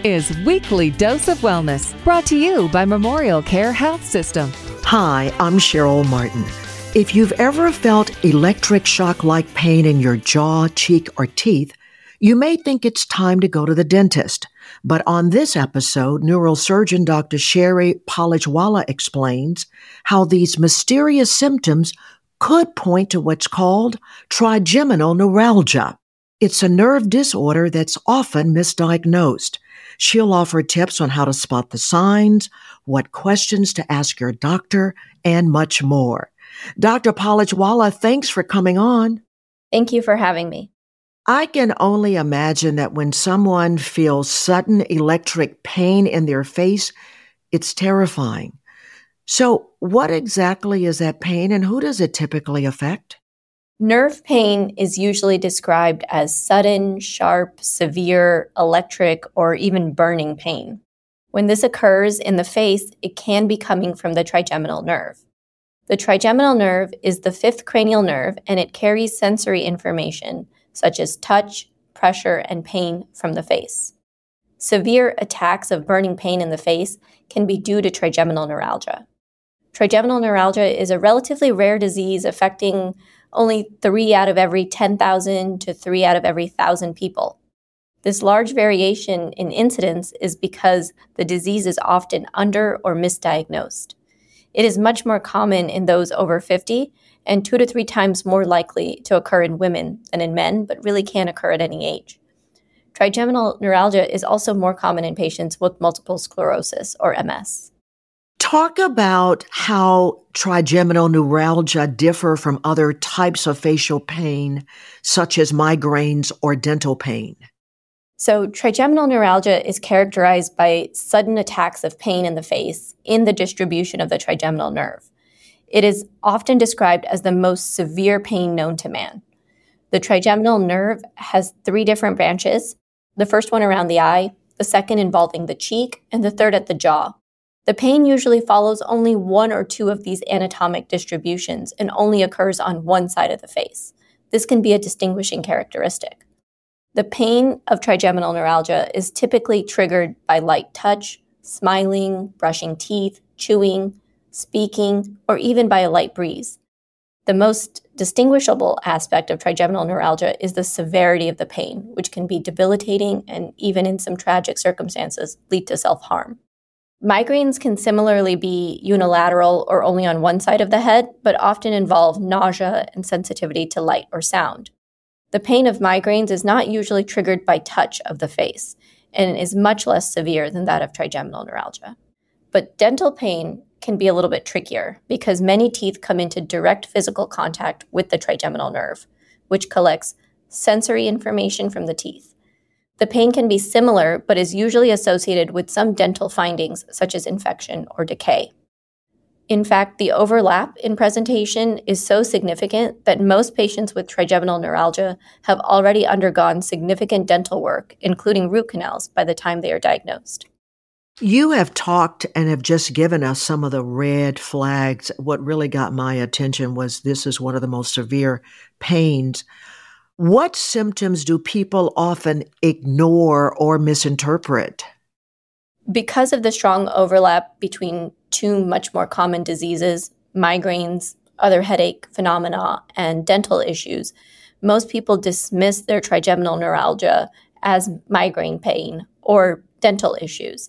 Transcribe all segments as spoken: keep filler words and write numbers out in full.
is Weekly Dose of Wellness, brought to you by Memorial Care Health System. Hi, I'm Cheryl Martin. If you've ever felt electric shock-like pain in your jaw, cheek, or teeth, you may think it's time to go to the dentist. But on this episode, neurosurgeon Doctor Sherry Palajwala explains how these mysterious symptoms could point to what's called trigeminal neuralgia. It's a nerve disorder that's often misdiagnosed. She'll offer tips on how to spot the signs, what questions to ask your doctor, and much more. Doctor Palajwala, thanks for coming on. Thank you for having me. I can only imagine that when someone feels sudden electric pain in their face, it's terrifying. So what exactly is that pain and who does it typically affect? Nerve pain is usually described as sudden, sharp, severe, electric, or even burning pain. When this occurs in the face, it can be coming from the trigeminal nerve. The trigeminal nerve is the fifth cranial nerve, and it carries sensory information such as touch, pressure, and pain from the face. Severe attacks of burning pain in the face can be due to trigeminal neuralgia. Trigeminal neuralgia is a relatively rare disease affecting only three out of every ten thousand to three out of every one thousand people. This large variation in incidence is because the disease is often under or misdiagnosed. It is much more common in those over fifty and two to three times more likely to occur in women than in men, but really can occur at any age. Trigeminal neuralgia is also more common in patients with multiple sclerosis or M S. Talk about how trigeminal neuralgia differ from other types of facial pain, such as migraines or dental pain. So trigeminal neuralgia is characterized by sudden attacks of pain in the face in the distribution of the trigeminal nerve. It is often described as the most severe pain known to man. The trigeminal nerve has three different branches, the first one around the eye, the second involving the cheek, and the third at the jaw. The pain usually follows only one or two of these anatomic distributions and only occurs on one side of the face. This can be a distinguishing characteristic. The pain of trigeminal neuralgia is typically triggered by light touch, smiling, brushing teeth, chewing, speaking, or even by a light breeze. The most distinguishable aspect of trigeminal neuralgia is the severity of the pain, which can be debilitating and even in some tragic circumstances lead to self-harm. Migraines can similarly be unilateral or only on one side of the head, but often involve nausea and sensitivity to light or sound. The pain of migraines is not usually triggered by touch of the face and is much less severe than that of trigeminal neuralgia. But dental pain can be a little bit trickier because many teeth come into direct physical contact with the trigeminal nerve, which collects sensory information from the teeth. The pain can be similar, but is usually associated with some dental findings, such as infection or decay. In fact, the overlap in presentation is so significant that most patients with trigeminal neuralgia have already undergone significant dental work, including root canals, by the time they are diagnosed. You have talked and have just given us some of the red flags. What really got my attention was this is one of the most severe pains. What symptoms do people often ignore or misinterpret? Because of the strong overlap between two much more common diseases, migraines, other headache phenomena, and dental issues, most people dismiss their trigeminal neuralgia as migraine pain or dental issues.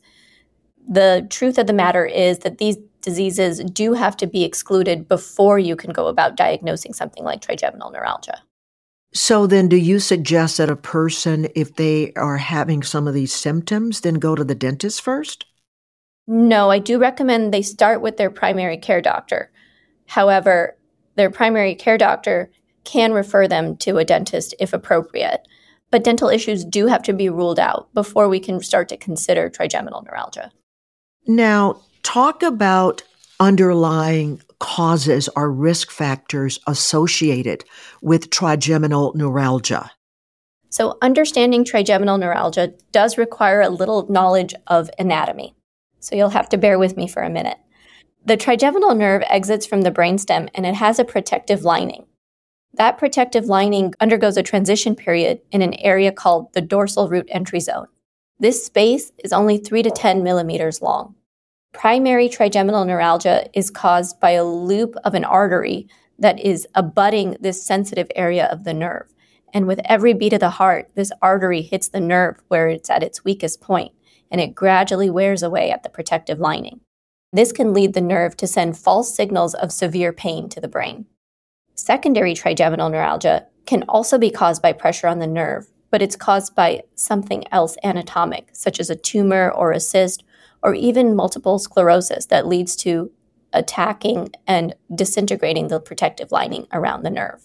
The truth of the matter is that these diseases do have to be excluded before you can go about diagnosing something like trigeminal neuralgia. So then do you suggest that a person, if they are having some of these symptoms, then go to the dentist first? No, I do recommend they start with their primary care doctor. However, their primary care doctor can refer them to a dentist if appropriate. But dental issues do have to be ruled out before we can start to consider trigeminal neuralgia. Now, talk about underlying causes or risk factors associated with trigeminal neuralgia. So understanding trigeminal neuralgia does require a little knowledge of anatomy. So you'll have to bear with me for a minute. The trigeminal nerve exits from the brainstem and it has a protective lining. That protective lining undergoes a transition period in an area called the dorsal root entry zone. This space is only three to ten millimeters long. Primary trigeminal neuralgia is caused by a loop of an artery that is abutting this sensitive area of the nerve. And with every beat of the heart, this artery hits the nerve where it's at its weakest point, and it gradually wears away at the protective lining. This can lead the nerve to send false signals of severe pain to the brain. Secondary trigeminal neuralgia can also be caused by pressure on the nerve, but it's caused by something else anatomic, such as a tumor or a cyst, or even multiple sclerosis that leads to attacking and disintegrating the protective lining around the nerve.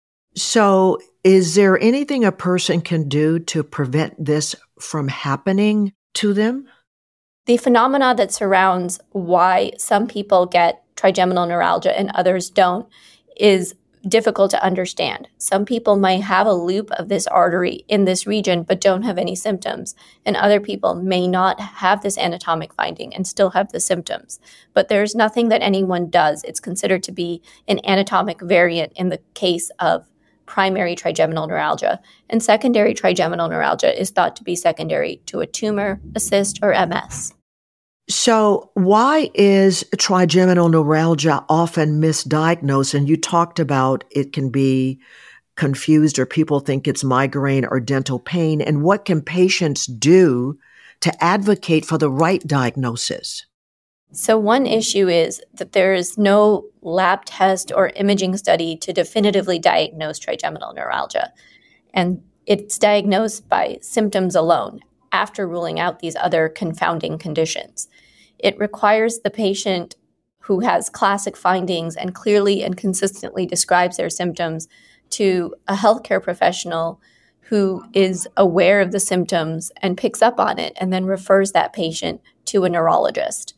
So, is there anything a person can do to prevent this from happening to them? The phenomena that surrounds why some people get trigeminal neuralgia and others don't is difficult to understand. Some people may have a loop of this artery in this region but don't have any symptoms, and other people may not have this anatomic finding and still have the symptoms. But there's nothing that anyone does. It's considered to be an anatomic variant in the case of primary trigeminal neuralgia, and secondary trigeminal neuralgia is thought to be secondary to a tumor, a cyst, or M S. So why is trigeminal neuralgia often misdiagnosed? And you talked about it can be confused or people think it's migraine or dental pain. And what can patients do to advocate for the right diagnosis? So one issue is that there is no lab test or imaging study to definitively diagnose trigeminal neuralgia. And it's diagnosed by symptoms alone after ruling out these other confounding conditions. It requires the patient who has classic findings and clearly and consistently describes their symptoms to a healthcare professional who is aware of the symptoms and picks up on it and then refers that patient to a neurologist.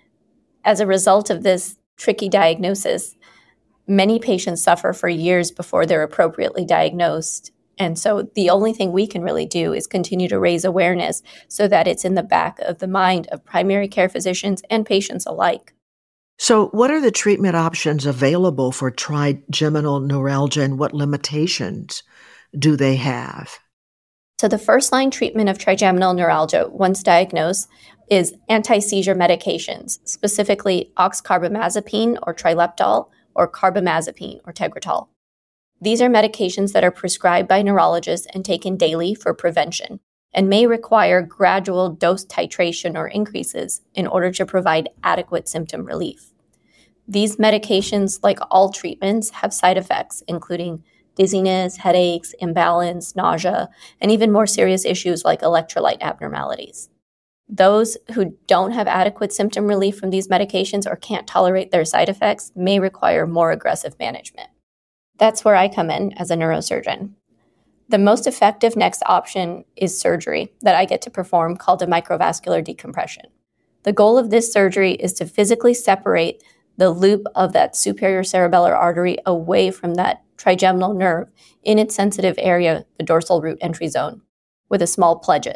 As a result of this tricky diagnosis, many patients suffer for years before they're appropriately diagnosed. And so the only thing we can really do is continue to raise awareness so that it's in the back of the mind of primary care physicians and patients alike. So what are the treatment options available for trigeminal neuralgia and what limitations do they have? So the first-line treatment of trigeminal neuralgia, once diagnosed, is anti-seizure medications, specifically oxcarbamazepine or trileptal or carbamazepine or Tegretol. These are medications that are prescribed by neurologists and taken daily for prevention and may require gradual dose titration or increases in order to provide adequate symptom relief. These medications, like all treatments, have side effects, including dizziness, headaches, imbalance, nausea, and even more serious issues like electrolyte abnormalities. Those who don't have adequate symptom relief from these medications or can't tolerate their side effects may require more aggressive management. That's where I come in as a neurosurgeon. The most effective next option is surgery that I get to perform called a microvascular decompression. The goal of this surgery is to physically separate the loop of that superior cerebellar artery away from that trigeminal nerve in its sensitive area, the dorsal root entry zone, with a small pledget.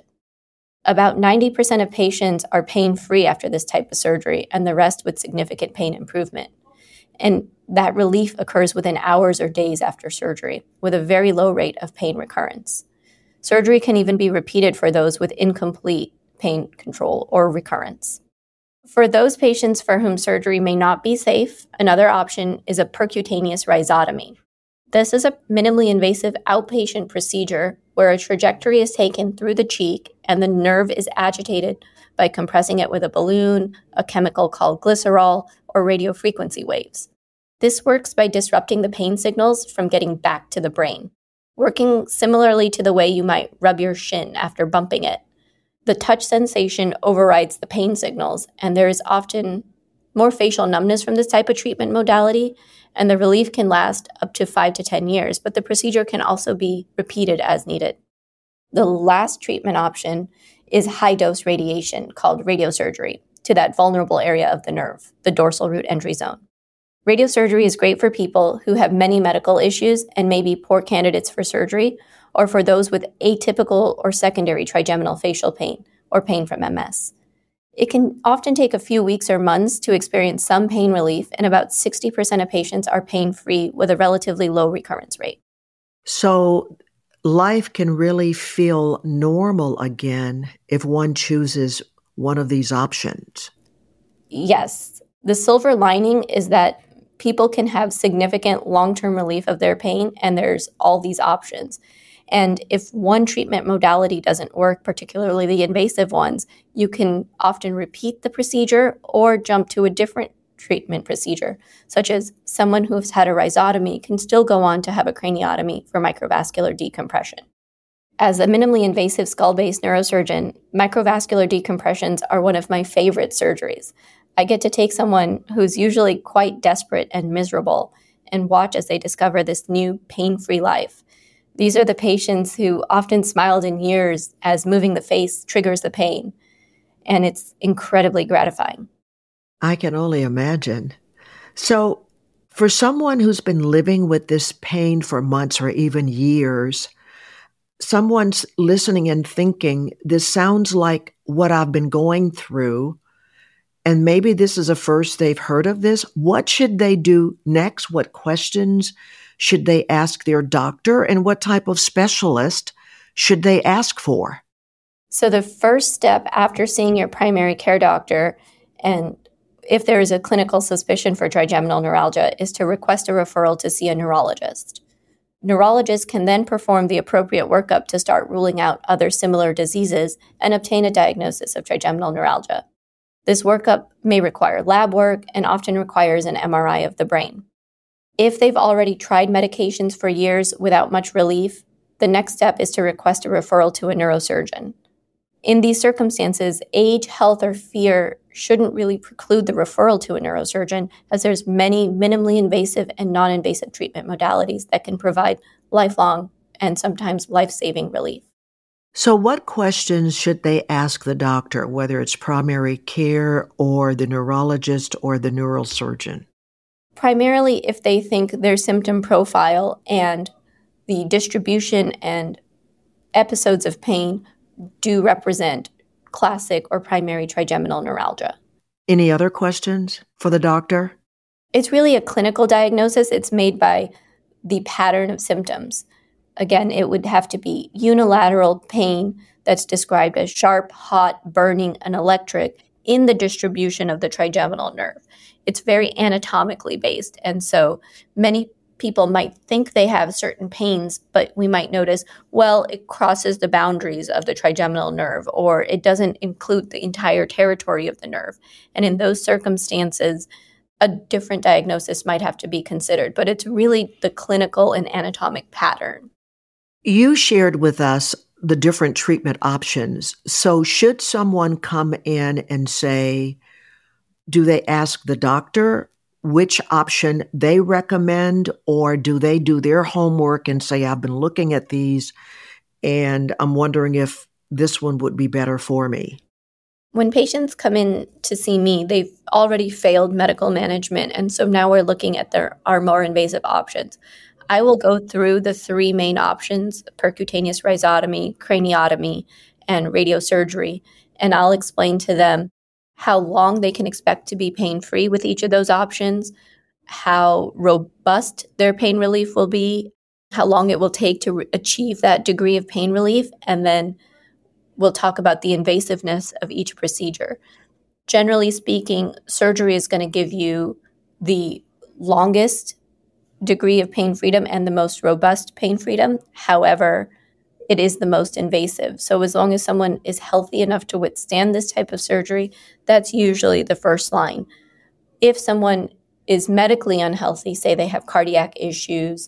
About ninety percent of patients are pain-free after this type of surgery, and the rest with significant pain improvement. And that relief occurs within hours or days after surgery, with a very low rate of pain recurrence. Surgery can even be repeated for those with incomplete pain control or recurrence. For those patients for whom surgery may not be safe, another option is a percutaneous rhizotomy. This is a minimally invasive outpatient procedure where a trajectory is taken through the cheek and the nerve is agitated by compressing it with a balloon, a chemical called glycerol, or radiofrequency waves. This works by disrupting the pain signals from getting back to the brain, working similarly to the way you might rub your shin after bumping it. The touch sensation overrides the pain signals, and there is often more facial numbness from this type of treatment modality, and the relief can last up to five to ten years, but the procedure can also be repeated as needed. The last treatment option is high-dose radiation called radiosurgery to that vulnerable area of the nerve, the dorsal root entry zone. Radiosurgery is great for people who have many medical issues and may be poor candidates for surgery, or for those with atypical or secondary trigeminal facial pain or pain from M S. It can often take a few weeks or months to experience some pain relief, and about sixty percent of patients are pain-free with a relatively low recurrence rate. So life can really feel normal again if one chooses one of these options. Yes. The silver lining is that people can have significant long-term relief of their pain, and there's all these options. And if one treatment modality doesn't work, particularly the invasive ones, you can often repeat the procedure or jump to a different treatment procedure, such as someone who's had a rhizotomy can still go on to have a craniotomy for microvascular decompression. As a minimally invasive skull-based neurosurgeon, microvascular decompressions are one of my favorite surgeries. I get to take someone who's usually quite desperate and miserable and watch as they discover this new pain-free life. These are the patients who often smiled in years as moving the face triggers the pain, and it's incredibly gratifying. I can only imagine. So, for someone who's been living with this pain for months or even years, someone's listening and thinking, this sounds like what I've been going through, and maybe this is a first they've heard of this. What should they do next? What questions should they ask their doctor? And what type of specialist should they ask for? So the first step after seeing your primary care doctor, and if there is a clinical suspicion for trigeminal neuralgia, is to request a referral to see a neurologist. Neurologists can then perform the appropriate workup to start ruling out other similar diseases and obtain a diagnosis of trigeminal neuralgia. This workup may require lab work and often requires an M R I of the brain. If they've already tried medications for years without much relief, the next step is to request a referral to a neurosurgeon. In these circumstances, age, health, or fear shouldn't really preclude the referral to a neurosurgeon, as there's many minimally invasive and non-invasive treatment modalities that can provide lifelong and sometimes life-saving relief. So what questions should they ask the doctor, whether it's primary care or the neurologist or the neurosurgeon? Primarily if they think their symptom profile and the distribution and episodes of pain do represent classic or primary trigeminal neuralgia. Any other questions for the doctor? It's really a clinical diagnosis. It's made by the pattern of symptoms. Again, it would have to be unilateral pain that's described as sharp, hot, burning, and electric in the distribution of the trigeminal nerve. It's very anatomically based, and so many people might think they have certain pains, but we might notice, well, it crosses the boundaries of the trigeminal nerve, or it doesn't include the entire territory of the nerve. And in those circumstances, a different diagnosis might have to be considered, but it's really the clinical and anatomic pattern. You shared with us the different treatment options. So should someone come in and say, do they ask the doctor which option they recommend, or do they do their homework and say, I've been looking at these and I'm wondering if this one would be better for me? When patients come in to see me, they've already failed medical management, and so now we're looking at their, our more invasive options. I will go through the three main options: percutaneous rhizotomy, craniotomy, and radiosurgery, and I'll explain to them how long they can expect to be pain-free with each of those options, how robust their pain relief will be, how long it will take to re- achieve that degree of pain relief, and then we'll talk about the invasiveness of each procedure. Generally speaking, surgery is going to give you the longest degree of pain freedom and the most robust pain freedom. However, it is the most invasive. So as long as someone is healthy enough to withstand this type of surgery, that's usually the first line. If someone is medically unhealthy, say they have cardiac issues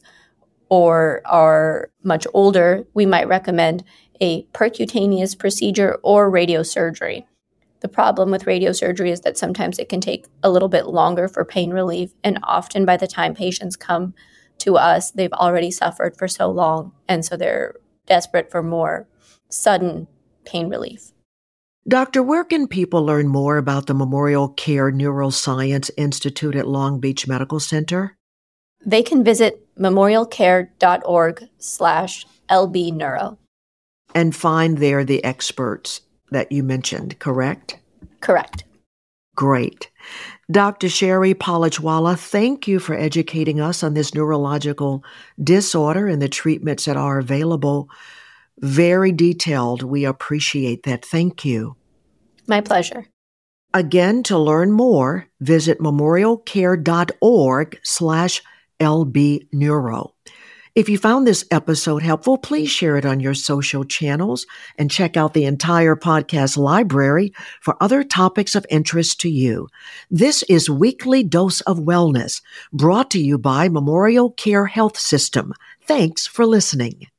or are much older, we might recommend a percutaneous procedure or radiosurgery. The problem with radiosurgery is that sometimes it can take a little bit longer for pain relief, and often by the time patients come to us, they've already suffered for so long, and so they're desperate for more sudden pain relief. Doctor, where can people learn more about the Memorial Care Neuroscience Institute at Long Beach Medical Center? They can visit memorialcare.org slash lbneuro. And find there the experts that you mentioned, correct? Correct. Great. Doctor Sherry Palajwala, thank you for educating us on this neurological disorder and the treatments that are available. Very detailed. We appreciate that. Thank you. My pleasure. Again, to learn more, visit memorialcare.org slash lbneuro. If you found this episode helpful, please share it on your social channels and check out the entire podcast library for other topics of interest to you. This is Weekly Dose of Wellness, brought to you by Memorial Care Health System. Thanks for listening.